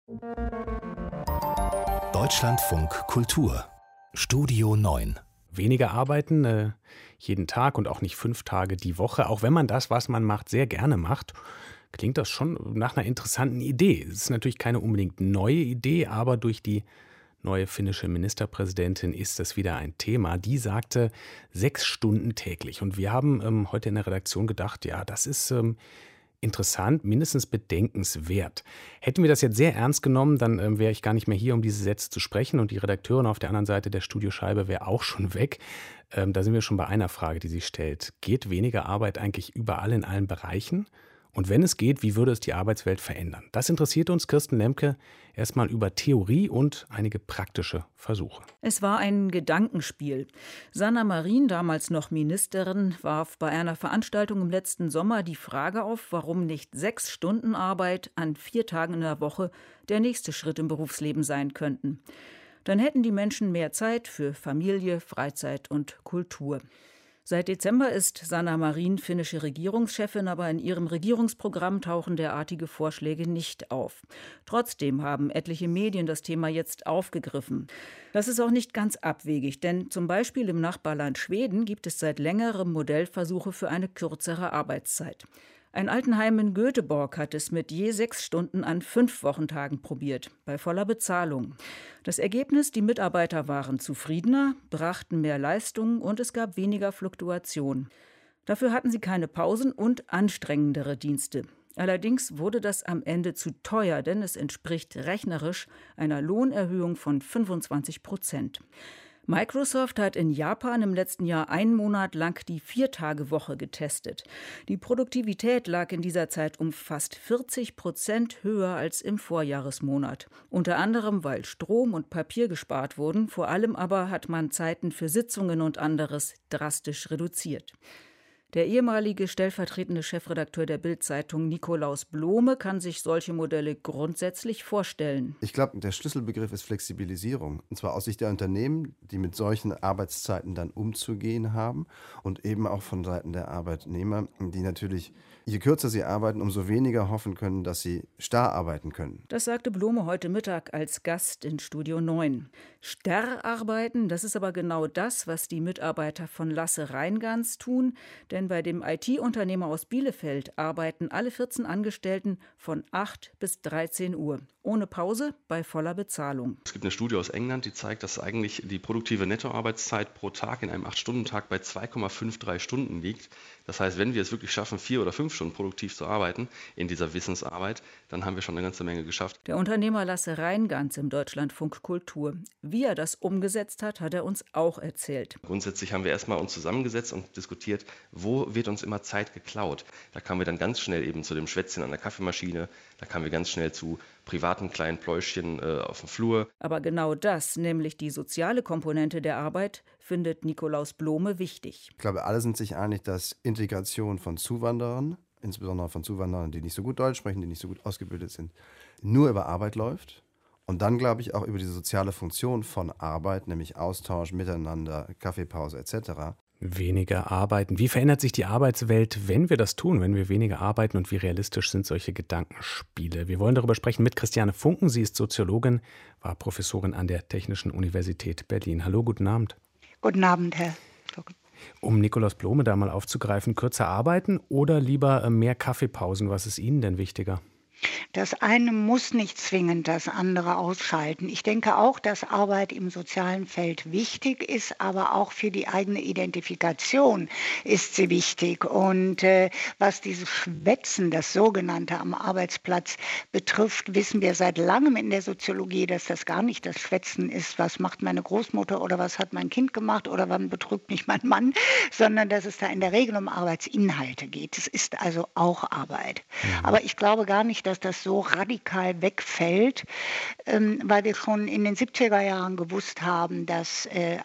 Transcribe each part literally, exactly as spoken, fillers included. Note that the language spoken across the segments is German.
Deutschlandfunk Kultur Studio neun. Weniger arbeiten, äh, jeden Tag und auch nicht fünf Tage die Woche. Auch wenn man das, was man macht, sehr gerne macht, klingt das schon nach einer interessanten Idee. Es ist natürlich keine unbedingt neue Idee, aber durch die neue finnische Ministerpräsidentin ist das wieder ein Thema. Die sagte sechs Stunden täglich. Und wir haben ähm, heute in der Redaktion gedacht, ja, das ist ähm, interessant, mindestens bedenkenswert. Hätten wir das jetzt sehr ernst genommen, dann ähm, wäre ich gar nicht mehr hier, um diese Sätze zu sprechen. Und die Redakteurin auf der anderen Seite der Studioscheibe wäre auch schon weg. Ähm, da sind wir schon bei einer Frage, die sie stellt. Geht weniger Arbeit eigentlich überall in allen Bereichen? Und wenn es geht, wie würde es die Arbeitswelt verändern? Das interessiert uns, Kirsten Lemke, erstmal über Theorie und einige praktische Versuche. Es war ein Gedankenspiel. Sanna Marin, damals noch Ministerin, warf bei einer Veranstaltung im letzten Sommer die Frage auf, warum nicht sechs Stunden Arbeit an vier Tagen in der Woche der nächste Schritt im Berufsleben sein könnten. Dann hätten die Menschen mehr Zeit für Familie, Freizeit und Kultur. Seit Dezember ist Sanna Marin finnische Regierungschefin, aber in ihrem Regierungsprogramm tauchen derartige Vorschläge nicht auf. Trotzdem haben etliche Medien das Thema jetzt aufgegriffen. Das ist auch nicht ganz abwegig, denn zum Beispiel im Nachbarland Schweden gibt es seit längerem Modellversuche für eine kürzere Arbeitszeit. Ein Altenheim in Göteborg hat es mit je sechs Stunden an fünf Wochentagen probiert, bei voller Bezahlung. Das Ergebnis, die Mitarbeiter waren zufriedener, brachten mehr Leistung und es gab weniger Fluktuation. Dafür hatten sie keine Pausen und anstrengendere Dienste. Allerdings wurde das am Ende zu teuer, denn es entspricht rechnerisch einer Lohnerhöhung von fünfundzwanzig Prozent. Microsoft hat in Japan im letzten Jahr einen Monat lang die Vier-Tage-Woche getestet. Die Produktivität lag in dieser Zeit um fast vierzig Prozent höher als im Vorjahresmonat. Unter anderem, weil Strom und Papier gespart wurden, vor allem aber hat man Zeiten für Sitzungen und anderes drastisch reduziert. Der ehemalige stellvertretende Chefredakteur der Bild-Zeitung Nikolaus Blome kann sich solche Modelle grundsätzlich vorstellen. Ich glaube, der Schlüsselbegriff ist Flexibilisierung. Und zwar aus Sicht der Unternehmen, die mit solchen Arbeitszeiten dann umzugehen haben. Und eben auch von Seiten der Arbeitnehmer, die natürlich, je kürzer sie arbeiten, umso weniger hoffen können, dass sie starr arbeiten können. Das sagte Blome heute Mittag als Gast in Studio neun. Starr arbeiten, das ist aber genau das, was die Mitarbeiter von Lasse Reingans tun. Denn bei dem I T-Unternehmer aus Bielefeld arbeiten alle vierzehn Angestellten von acht bis dreizehn Uhr. Ohne Pause, bei voller Bezahlung. Es gibt eine Studie aus England, die zeigt, dass eigentlich die produktive Nettoarbeitszeit pro Tag in einem acht-Stunden-Tag bei zwei Komma dreiundfünfzig Stunden liegt. Das heißt, wenn wir es wirklich schaffen, vier oder fünf Stunden produktiv zu arbeiten in dieser Wissensarbeit, dann haben wir schon eine ganze Menge geschafft. Der Unternehmer Lasse Reingans im Deutschlandfunk Kultur. Wie er das umgesetzt hat, hat er uns auch erzählt. Grundsätzlich haben wir erstmal uns zusammengesetzt und diskutiert, wo wird uns immer Zeit geklaut. Da kamen wir dann ganz schnell eben zu dem Schwätzchen an der Kaffeemaschine, da kamen wir ganz schnell zu privaten kleinen Pläuschchen äh, auf dem Flur. Aber genau das, nämlich die soziale Komponente der Arbeit, findet Nikolaus Blome wichtig. Ich glaube, alle sind sich einig, dass Integration von Zuwanderern, insbesondere von Zuwanderern, die nicht so gut Deutsch sprechen, die nicht so gut ausgebildet sind, nur über Arbeit läuft. Und dann, glaube ich, auch über die soziale Funktion von Arbeit, nämlich Austausch, Miteinander, Kaffeepause et cetera. Weniger arbeiten. Wie verändert sich die Arbeitswelt, wenn wir das tun, wenn wir weniger arbeiten, und wie realistisch sind solche Gedankenspiele? Wir wollen darüber sprechen mit Christiane Funken. Sie ist Soziologin, war Professorin an der Technischen Universität Berlin. Hallo, guten Abend. Guten Abend, Herr Funken. Um Nikolaus Blome da mal aufzugreifen, kürzer arbeiten oder lieber mehr Kaffeepausen? Was ist Ihnen denn wichtiger? Das eine muss nicht zwingend das andere ausschalten. Ich denke auch, dass Arbeit im sozialen Feld wichtig ist, aber auch für die eigene Identifikation ist sie wichtig. Und äh, was dieses Schwätzen, das sogenannte am Arbeitsplatz betrifft, wissen wir seit langem in der Soziologie, dass das gar nicht das Schwätzen ist, was macht meine Großmutter oder was hat mein Kind gemacht oder wann betrügt mich mein Mann, sondern dass es da in der Regel um Arbeitsinhalte geht. Es ist also auch Arbeit. Mhm. Aber ich glaube gar nicht, dass das so radikal wegfällt, ähm, weil wir schon in den siebziger Jahren gewusst haben, dass äh,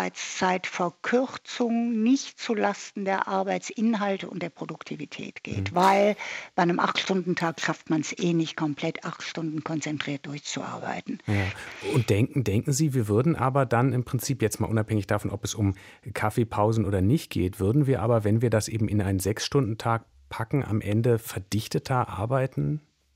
Arbeitszeitverkürzung nicht zulasten der Arbeitsinhalte und der Produktivität geht, mhm. weil bei einem acht-Stunden-Tag schafft man es eh nicht komplett acht Stunden konzentriert durchzuarbeiten. Ja. Und denken, denken Sie, wir würden aber dann im Prinzip, jetzt mal unabhängig davon, ob es um Kaffeepausen oder nicht geht, würden wir aber, wenn wir das eben in einen Sechs-Stunden-Tag packen, am Ende verdichteter arbeiten?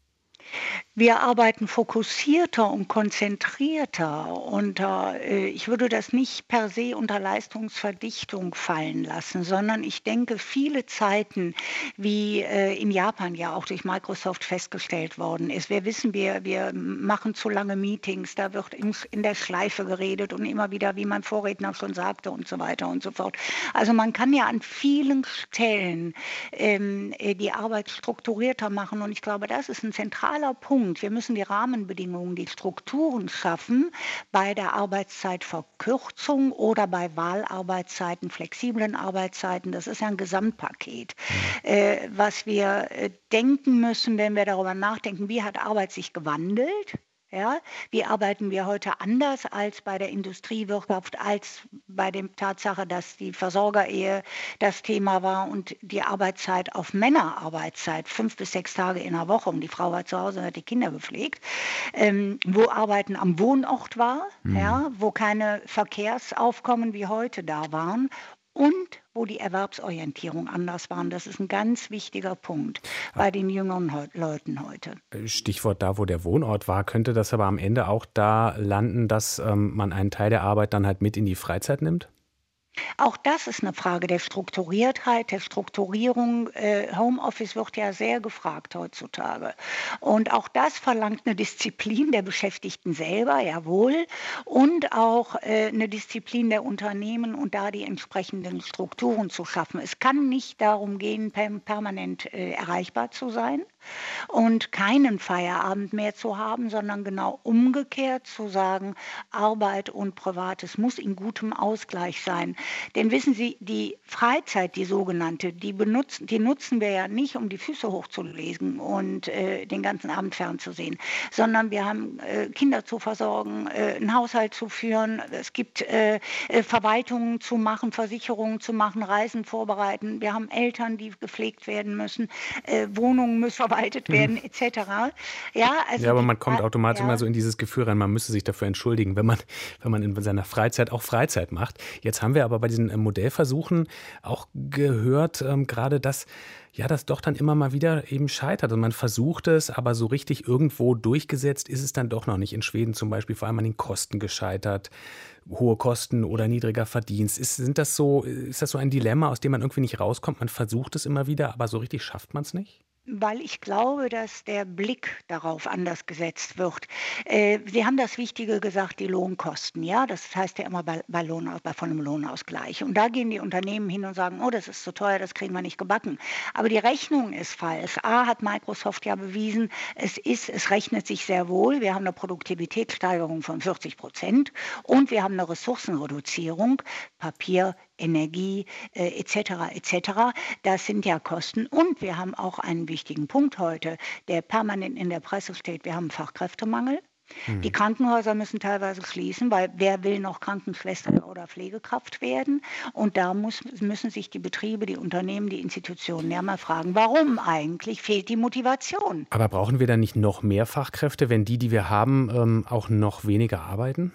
Wir arbeiten fokussierter und konzentrierter und äh, ich würde das nicht per se unter Leistungsverdichtung fallen lassen, sondern ich denke, viele Zeiten, wie äh, in Japan ja auch durch Microsoft festgestellt worden ist. Wir wissen, wir, wir machen zu lange Meetings, da wird in, in der Schleife geredet und immer wieder, wie mein Vorredner schon sagte und so weiter und so fort. Also man kann ja an vielen Stellen ähm, die Arbeit strukturierter machen und ich glaube, das ist ein zentraler Punkt. Wir müssen die Rahmenbedingungen, die Strukturen schaffen bei der Arbeitszeitverkürzung oder bei Wahlarbeitszeiten, flexiblen Arbeitszeiten. Das ist ja ein Gesamtpaket, äh, was wir äh, denken müssen, wenn wir darüber nachdenken, wie hat Arbeit sich gewandelt. Ja, wie arbeiten wir heute anders als bei der Industriewirtschaft, als bei der Tatsache, dass die Versorgerehe das Thema war und die Arbeitszeit auf Männerarbeitszeit, fünf bis sechs Tage in der Woche und die Frau war zu Hause und hat die Kinder gepflegt, ähm, wo Arbeiten am Wohnort war, mhm. ja, wo keine Verkehrsaufkommen wie heute da waren. Und wo die Erwerbsorientierung anders war. Das ist ein ganz wichtiger Punkt bei den jüngeren Leuten heute. Stichwort da, wo der Wohnort war, könnte das aber am Ende auch da landen, dass ähm, man einen Teil der Arbeit dann halt mit in die Freizeit nimmt? Auch das ist eine Frage der Strukturiertheit, der Strukturierung. Äh, Homeoffice wird ja sehr gefragt heutzutage. Und auch das verlangt eine Disziplin der Beschäftigten selber, jawohl, und auch äh, eine Disziplin der Unternehmen und da die entsprechenden Strukturen zu schaffen. Es kann nicht darum gehen, per permanent äh, erreichbar zu sein und keinen Feierabend mehr zu haben, sondern genau umgekehrt zu sagen, Arbeit und Privates muss in gutem Ausgleich sein. Denn wissen Sie, die Freizeit, die sogenannte, die, benutzen, die nutzen wir ja nicht, um die Füße hochzulegen und äh, den ganzen Abend fernzusehen, sondern wir haben äh, Kinder zu versorgen, äh, einen Haushalt zu führen, es gibt äh, äh, Verwaltungen zu machen, Versicherungen zu machen, Reisen vorbereiten, wir haben Eltern, die gepflegt werden müssen, äh, Wohnungen müssen verwaltet werden, mhm. et cetera. Ja, also ja, aber die, man kommt automatisch ja. immer so in dieses Gefühl rein, man müsste sich dafür entschuldigen, wenn man, wenn man in seiner Freizeit auch Freizeit macht. Jetzt haben wir aber bei diesen Modellversuchen auch gehört, ähm, gerade dass ja, das doch dann immer mal wieder eben scheitert. Und man versucht es, aber so richtig irgendwo durchgesetzt ist es dann doch noch nicht. In Schweden zum Beispiel vor allem an den Kosten gescheitert. Hohe Kosten oder niedriger Verdienst. Ist, sind das so, ist das so ein Dilemma, aus dem man irgendwie nicht rauskommt? Man versucht es immer wieder, aber so richtig schafft man es nicht? Weil ich glaube, dass der Blick darauf anders gesetzt wird. Äh, Sie haben das Wichtige gesagt, die Lohnkosten. Ja, das heißt ja immer bei, bei, Lohn, bei von einem Lohnausgleich. Und da gehen die Unternehmen hin und sagen, oh, das ist zu teuer, das kriegen wir nicht gebacken. Aber die Rechnung ist falsch. A hat Microsoft ja bewiesen, es ist, es rechnet sich sehr wohl. Wir haben eine Produktivitätssteigerung von vierzig Prozent und wir haben eine Ressourcenreduzierung, Papier, Energie äh, et cetera et cetera. Das sind ja Kosten. Und wir haben auch einen wichtigen Punkt heute, der permanent in der Presse steht. Wir haben einen Fachkräftemangel. Mhm. Die Krankenhäuser müssen teilweise schließen, weil wer will noch Krankenschwester oder Pflegekraft werden? Und da muss, müssen sich die Betriebe, die Unternehmen, die Institutionen ja mal fragen, warum eigentlich fehlt die Motivation? Aber brauchen wir dann nicht noch mehr Fachkräfte, wenn die, die wir haben, ähm, auch noch weniger arbeiten?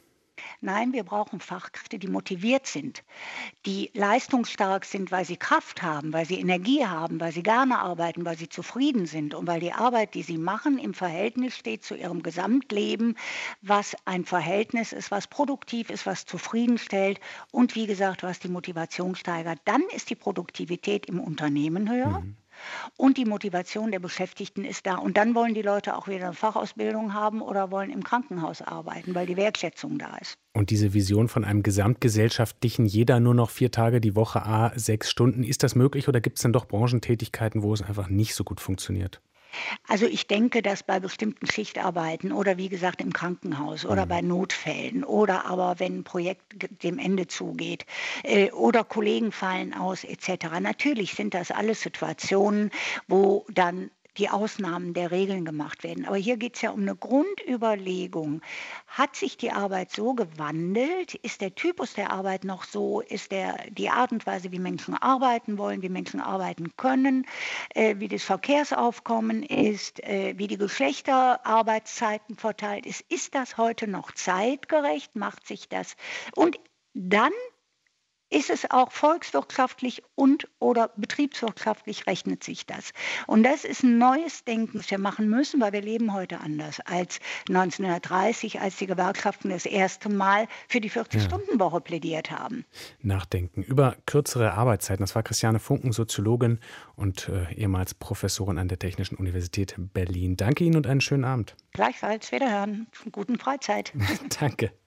Nein, wir brauchen Fachkräfte, die motiviert sind, die leistungsstark sind, weil sie Kraft haben, weil sie Energie haben, weil sie gerne arbeiten, weil sie zufrieden sind und weil die Arbeit, die sie machen, im Verhältnis steht zu ihrem Gesamtleben, was ein Verhältnis ist, was produktiv ist, was zufriedenstellt und wie gesagt, was die Motivation steigert. Dann ist die Produktivität im Unternehmen höher. Mhm. Und die Motivation der Beschäftigten ist da. Und dann wollen die Leute auch wieder eine Fachausbildung haben oder wollen im Krankenhaus arbeiten, weil die Wertschätzung da ist. Und diese Vision von einem gesamtgesellschaftlichen, jeder nur noch vier Tage die Woche, a sechs Stunden, ist das möglich oder gibt es dann doch Branchentätigkeiten, wo es einfach nicht so gut funktioniert? Also ich denke, dass bei bestimmten Schichtarbeiten oder wie gesagt im Krankenhaus oder mhm. bei Notfällen oder aber wenn ein Projekt dem Ende zugeht äh, oder Kollegen fallen aus et cetera. Natürlich sind das alles Situationen, wo dann die Ausnahmen der Regeln gemacht werden. Aber hier geht es ja um eine Grundüberlegung. Hat sich die Arbeit so gewandelt? Ist der Typus der Arbeit noch so? Ist der, die Art und Weise, wie Menschen arbeiten wollen, wie Menschen arbeiten können, äh, wie das Verkehrsaufkommen ist, äh, wie die Geschlechterarbeitszeiten verteilt ist? Ist das heute noch zeitgerecht? Macht sich das? Und dann ist es auch volkswirtschaftlich und oder betriebswirtschaftlich rechnet sich das. Und das ist ein neues Denken, das wir machen müssen, weil wir leben heute anders als neunzehnhundertdreißig, als die Gewerkschaften das erste Mal für die vierzig-Stunden-Woche plädiert haben. Nachdenken über kürzere Arbeitszeiten. Das war Christiane Funken, Soziologin und äh, ehemals Professorin an der Technischen Universität Berlin. Danke Ihnen und einen schönen Abend. Gleichfalls, wiederhören. Guten Freizeit. Danke.